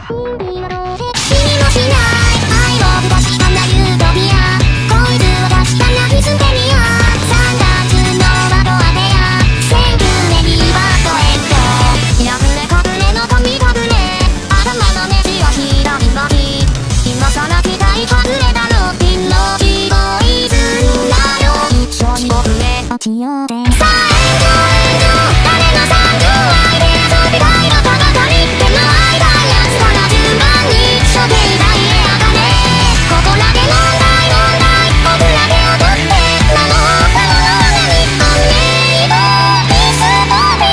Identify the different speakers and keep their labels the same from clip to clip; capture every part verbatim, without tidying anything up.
Speaker 1: しようでさあ炎上炎上誰の惨状愛で遊びたいのかばかり手の間やつから順番に処刑台へ上がれここらで問題問題僕らで踊って名の他のような日本メイドディストピ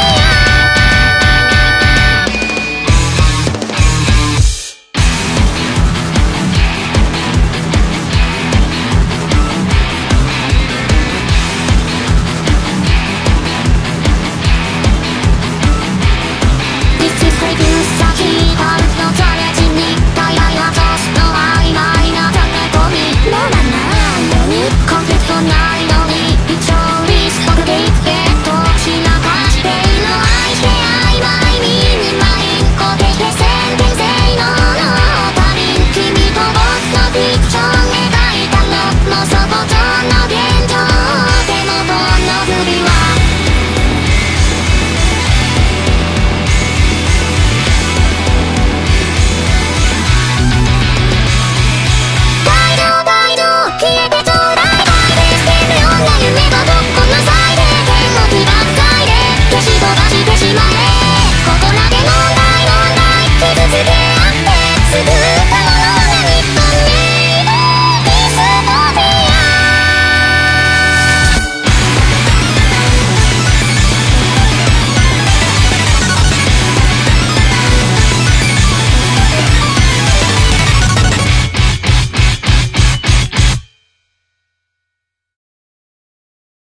Speaker 1: ここらで問題問題傷つけ合ってすぐ